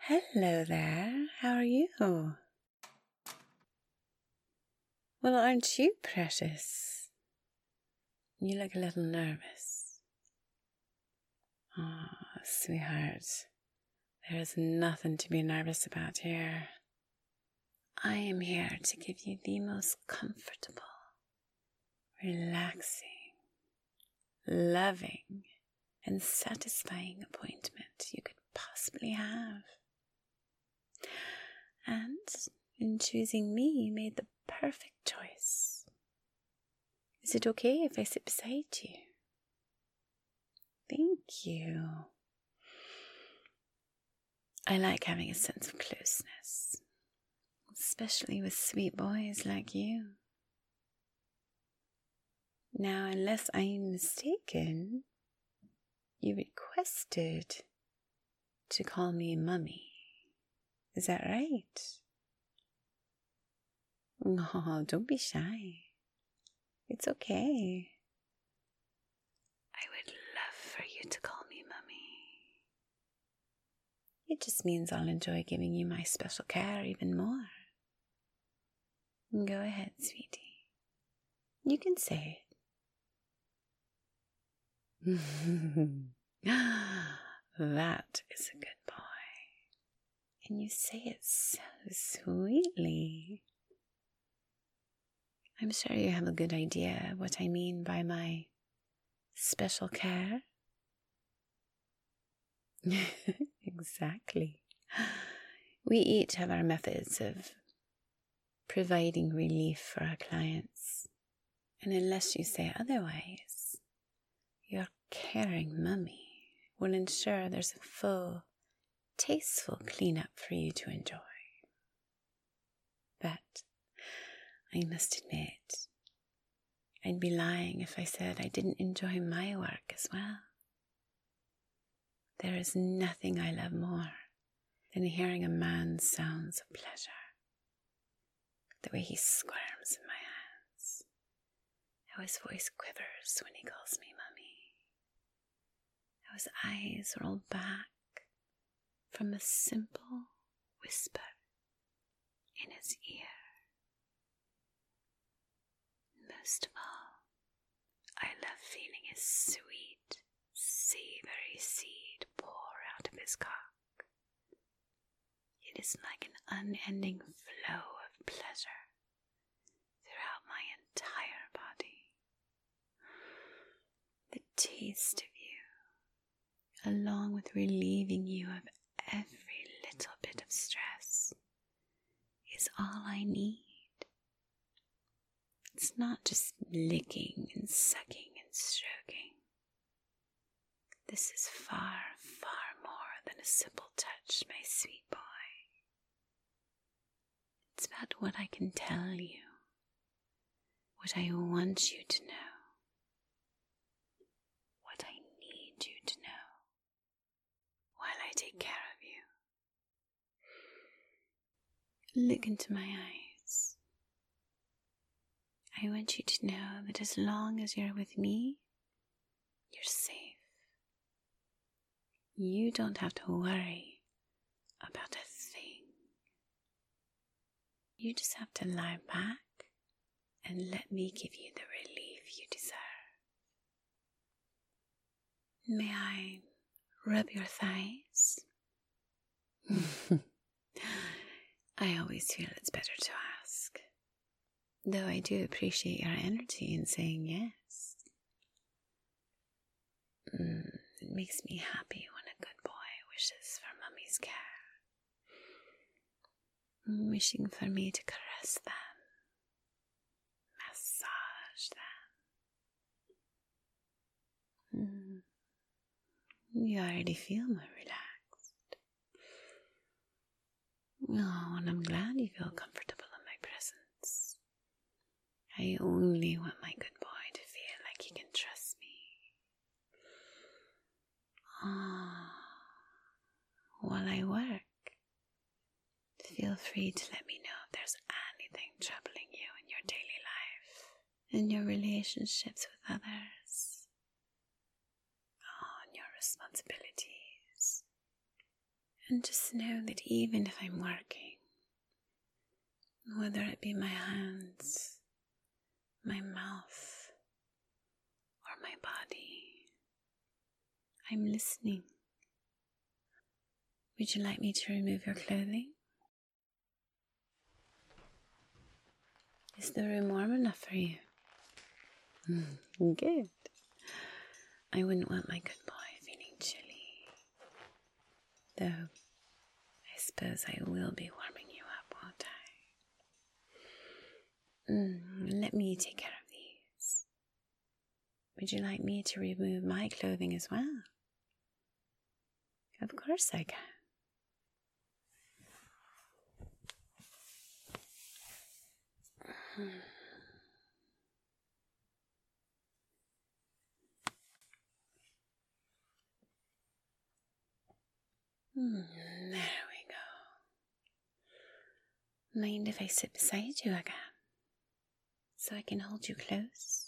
Hello there, how are you? Well, aren't you precious? You look a little nervous. Oh, sweetheart, there is nothing to be nervous about here. I am here to give you the most comfortable, relaxing, loving, and satisfying appointment you could possibly have. And in choosing me, you made the perfect choice. Is it okay if I sit beside you? Thank you. I like having a sense of closeness, especially with sweet boys like you. Now, unless I'm mistaken, you requested to call me Mummy. Is that right? Oh, don't be shy. It's okay. I would love for you to call me Mummy. It just means I'll enjoy giving you my special care even more. Go ahead, sweetie. You can say it. That is a good boy. And you say it so sweetly. I'm sure you have a good idea of what I mean by my special care. Exactly. We each have our methods of providing relief for our clients. And unless you say otherwise, your caring mummy will ensure there's a full, tasteful cleanup for you to enjoy. But I must admit, I'd be lying if I said I didn't enjoy my work as well. There is nothing I love more than hearing a man's sounds of pleasure. The way he squirms in my hands, how his voice quivers when he calls me Mummy, how his eyes roll back from a simple whisper in his ear. Most of all, I love feeling his sweet, savory seed pour out of his cock. It is like an unending flow of pleasure throughout my entire body. The taste of you, along with relieving you of every little bit of stress, is all I need. It's not just licking and sucking and stroking. This is far, far more than a simple touch, my sweet boy. It's about what I can tell you, what I want you to know, what I need you to know while I take care of you. Look into my eyes. I want you to know that as long as you're with me, you're safe. You don't have to worry about a thing. You just have to lie back and let me give you the relief you deserve. May I rub your thighs? I always feel it's better to ask, though I do appreciate your energy in saying yes. It makes me happy when a good boy wishes for Mummy's care, wishing for me to caress them, massage them. You already feel more relaxed. Oh, and I'm glad you feel comfortable in my presence. I only want my good boy to feel like he can trust me. While I work, feel free to let me know if there's anything troubling you in your daily life, in your relationships with others, in your responsibilities, And just know that even if I'm working, whether it be my hands, my mouth, or my body, I'm listening. Would you like me to remove your clothing? Is the room warm enough for you? Good. I wouldn't want my good boy feeling chilly. Though, I suppose I will be warming you up, won't I? Let me take care of these. Would you like me to remove my clothing as well? Of course I can. There we go. Mind if I sit beside you again? So I can hold you close?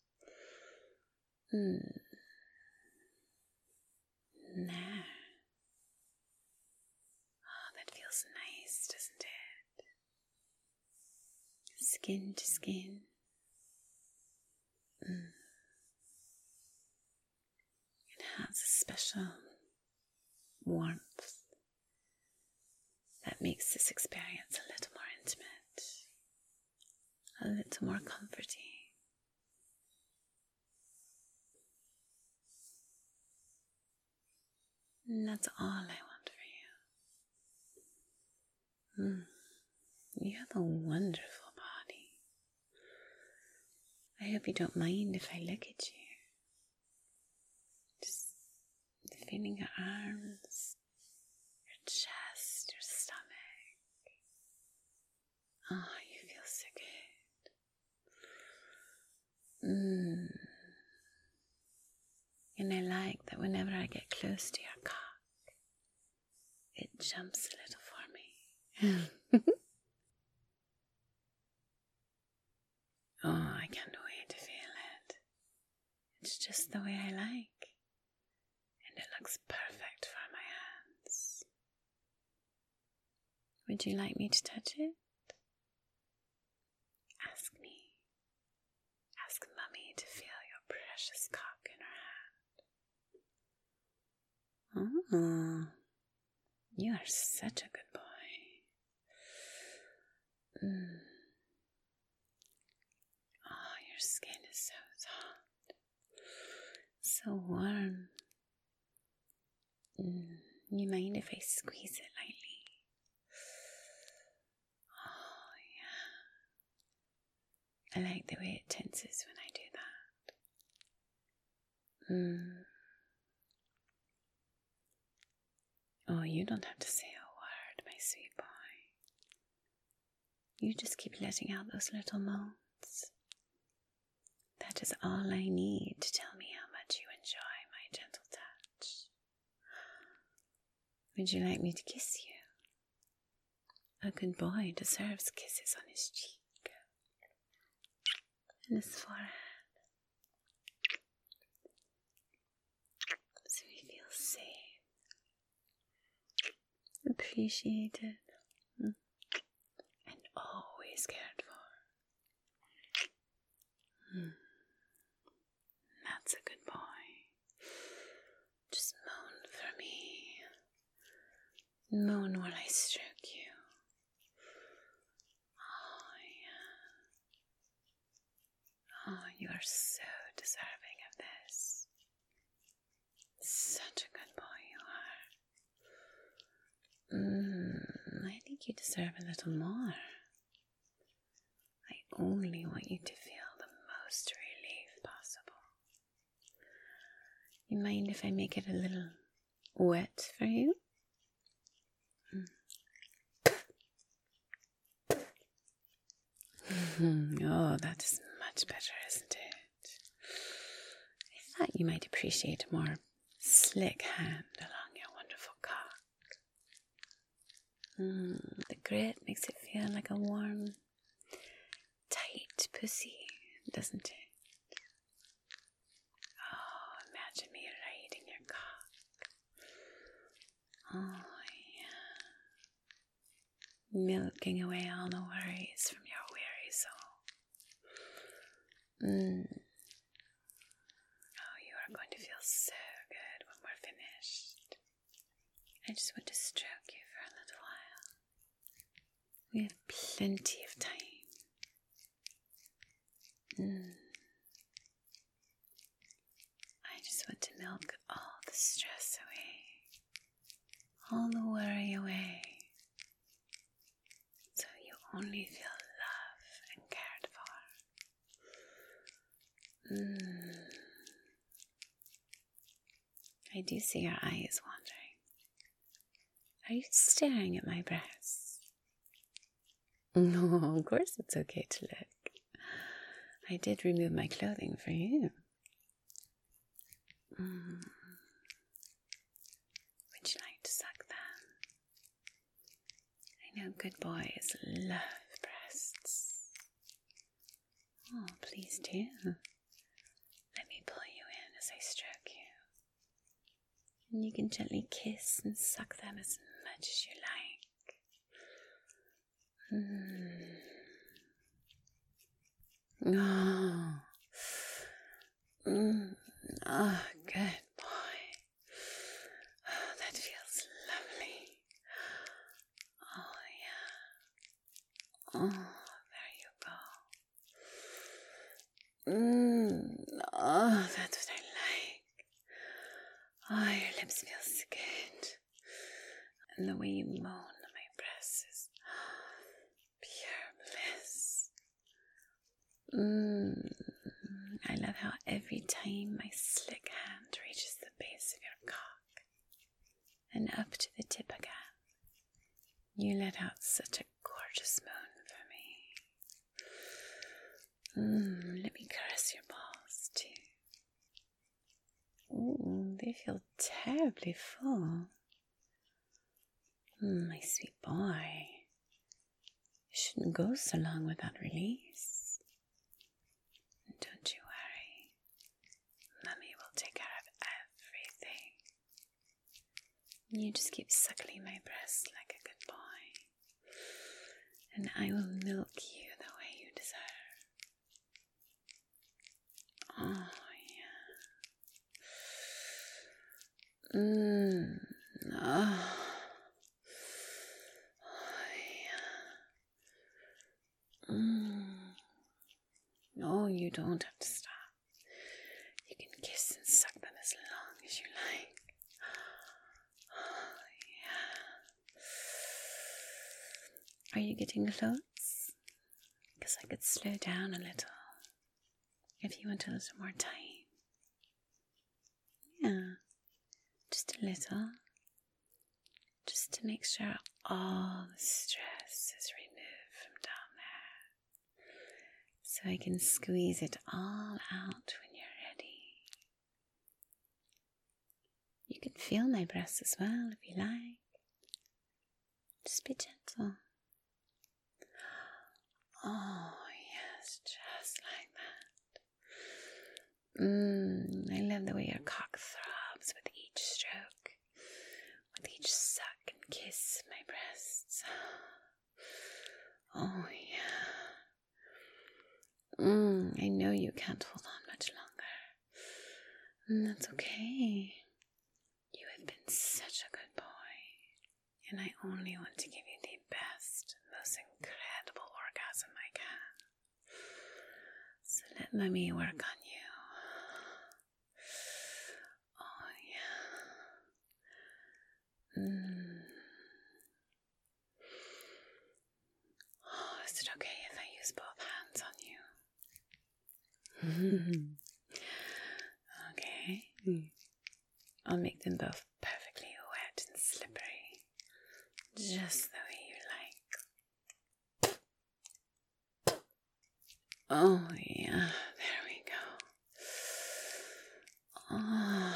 There. Oh, that feels nice, doesn't it? Skin to skin. It has a special warmth that makes this experience a little more intimate, a little more comforting. And that's all I want for you. You have a wonderful body. I hope you don't mind if I look at you. Just feeling your arms, your chest, your stomach. Oh, you feel so good. And I like that whenever I get close to your cock, it jumps a little for me. Oh, I can't wait to feel it. It's just the way I like. And it looks perfect for my hands. Would you like me to touch it? Ask me. Ask Mummy to feel your precious cock in her hand. Oh, you are such a good boy. Oh, your skin is so soft, so warm. You mind if I squeeze it lightly? Oh, yeah. I like the way it tenses when I do that. Oh, you don't have to say a word, my sweet boy. You just keep letting out those little moans. That is all I need to tell me how much you enjoy my gentle touch. Would you like me to kiss you? A good boy deserves kisses on his cheek and his forehead, so he feels safe, appreciated, and always cared for. That's a good boy. Just moan for me. Moan while I stroke you. Oh, you are so deserving of this. Such a good boy you are. I think you deserve a little more. I only want you to feel the most relief possible. You mind if I make it a little wet for you? Oh, that is much better, isn't it? I thought you might appreciate a more slick hand along your wonderful cock. The grit makes it feel like a warm, tight pussy, doesn't it? Oh, imagine me riding your cock. Oh, milking away all the worries from your weary soul. Oh, you are going to feel so good when we're finished. I just want to stroke you for a little while. We have plenty of time. I just want to milk all the stress away, all the worry away, so you only feel loved and cared for. I do see your eyes wandering. Are you staring at my breasts? No, of course it's okay to look. I did remove my clothing for you. Would you like to suck them? I know good boys love breasts. Oh, please do. Let me pull you in as I stroke you. And you can gently kiss and suck them as much as you like. Oh, good boy. Oh, that feels lovely. Oh, yeah. Oh, there you go. Oh, that's what I like. Oh, your lips feel so good. And the way you moan on my breasts is pure bliss. I love how every time my slick hand reaches the base of your cock and up to the tip again, you let out such a gorgeous moan for me. Let me caress your balls too. They feel terribly full. My sweet boy, you shouldn't go so long without release. Don't you worry, Mummy will take care of everything. You just keep suckling my breasts like a good boy, and I will milk you the way you deserve. Oh, yeah. No, you don't have to stop. You can kiss and suck them as long as you like. Oh, yeah. Are you getting close? Because I could slow down a little if you want a little more time. Yeah, just a little. Just to make sure all the stress is removed from down there. So I can squeeze it all out when you're ready. You can feel my breasts as well if you like. Just be gentle. Oh, yes, just like that. I love the way your cock throbs with each stroke, with each suck and kiss of my breasts. Oh, yeah. I know you can't hold on much longer. That's okay. You have been such a good boy, and I only want to give you the best, most incredible orgasm I can. So let Mummy work on you. Oh, yeah. Oh, is it okay if I use both hands on you? Okay. I'll make them both perfectly wet and slippery, just the way you like. Oh, yeah, there we go. Oh,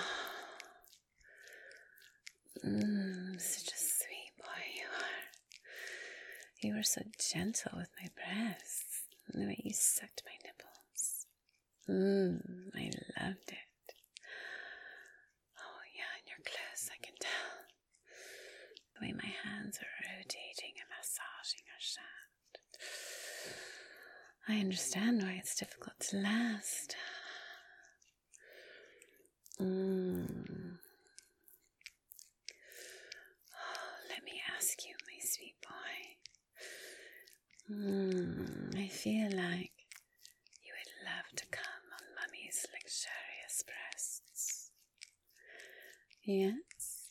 such a sweet boy you are. You were so gentle with my breasts, and the way you sucked my nipples. I loved it. Oh, yeah, and you're close, I can tell. The way my hands are rotating and massaging I understand why it's difficult to last. Let me ask you, my sweet boy. I feel like you would love to come on Mummy's luxurious breasts. Yes?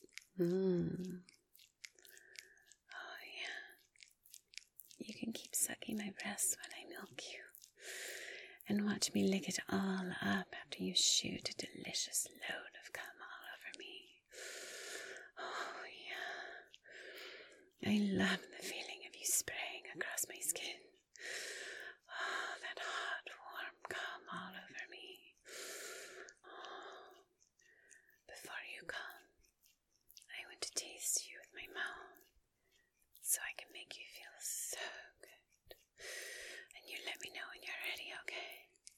Oh, yeah. You can keep sucking my breasts when I milk you, and watch me lick it all up after you shoot a delicious load of cum all over me. Oh, yeah. I love the feeling of you spraying across my skin. Oh, that hot, warm cum all over me. Oh. Before you come, I want to taste you with my mouth, so I can make you feel so good. And you let me know when you're ready, okay?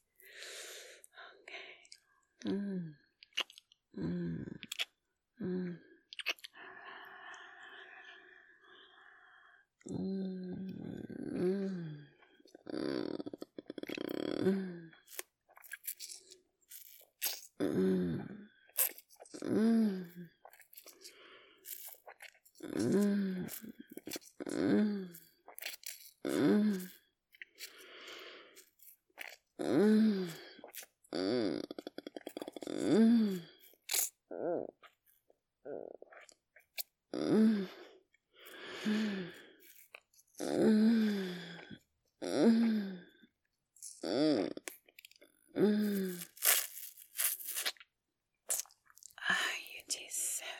You taste so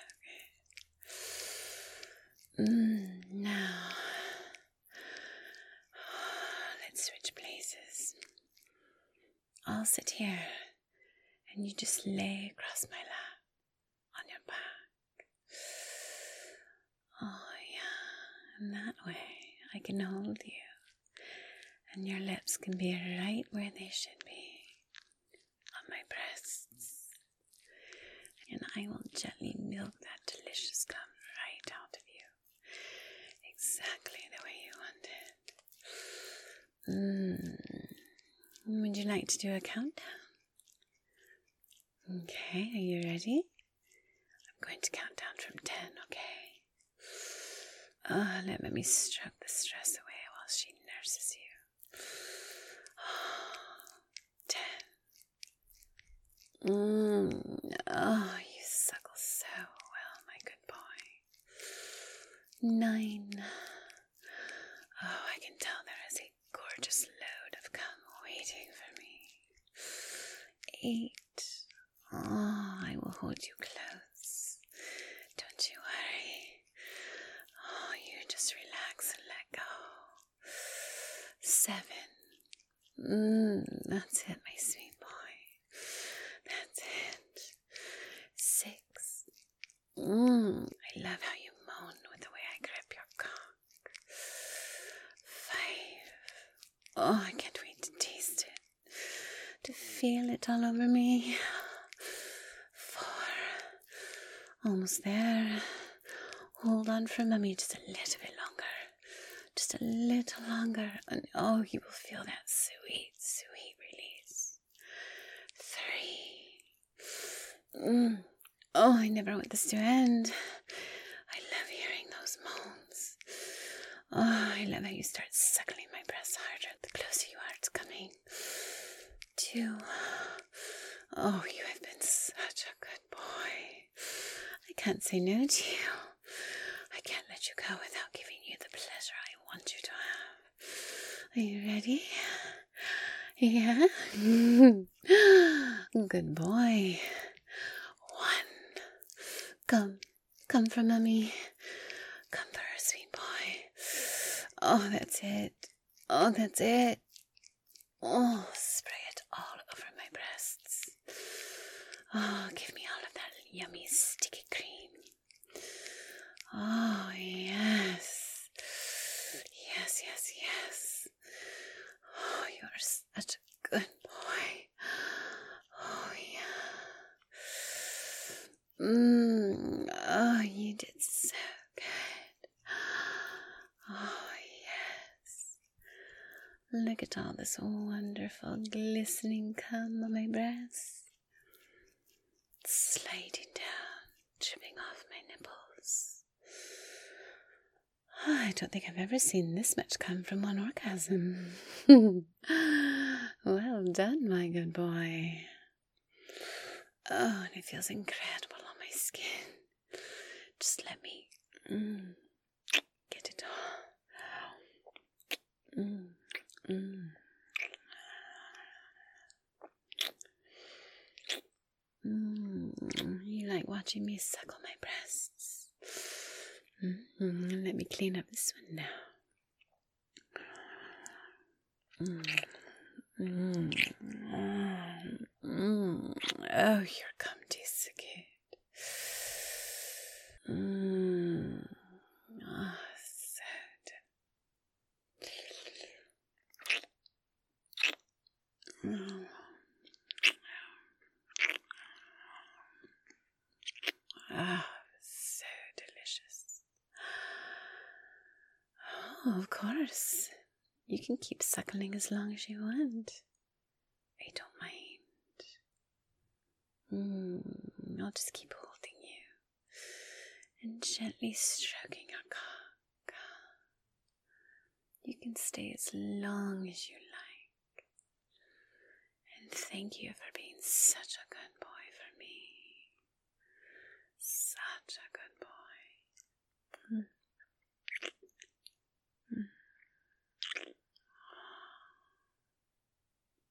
good. Now, let's switch places. I'll sit here, and you just lay across my lap on your back. Oh, yeah, and that way I can hold you, and your lips can be right where they should be, on my breasts. And I will gently milk that delicious cum right out of you, exactly the way you want it. Would you like to do a countdown? Okay, are you ready? I'm going to count down from 10, okay? Let Mummy stroke the stress away while she nurses you. 10. Oh, you suckle so well, my good boy. 9. Oh, I can tell there is a gorgeous load of cum waiting for me. 8. Oh, I will hold you close. Don't you worry. Oh, you just relax and let go. 7. That's it, my sweet boy. That's it. 6. I love how you moan with the way I grip your cock. 5. Oh, I can't wait to taste it, to feel it all over me. 4. Almost there. Hold on for Mummy just a little bit longer. Just a little longer. And oh, you will feel that sweet, sweet release. 3. Oh, I never want this to end. I love hearing those moans. Oh, I love how you start suckling my breasts harder the closer you are to coming. 2. Oh, you have been such a good boy. I can't say no to you. I can't let you go without giving you the pleasure I want you to have. Are you ready? Yeah? Good boy. 1. Come for Mummy. Come for her, sweet boy. Oh, that's it. Oh, that's it. Oh, spray it all over my breasts. Oh, give me all of that yummy sticky cream. Oh, yes. Yes, yes, yes. Oh, you are such a good boy. Oh, yeah. Oh, you did so good. Oh, yes. Look at all this wonderful glistening cum on my breast, sliding down, dripping off my nipples. I don't think I've ever seen this much cum from one orgasm. Well done, my good boy. Oh, and it feels incredible on my skin. Just let me get it all. You like watching me suckle my breasts? Let me clean up this one now. Oh, your cum tastes so good. Oh, so good. Oh, so delicious. Oh, of course. You can keep suckling as long as you want. I don't mind. I'll just keep holding you and gently stroking your cock. You can stay as long as you like. And thank you for being such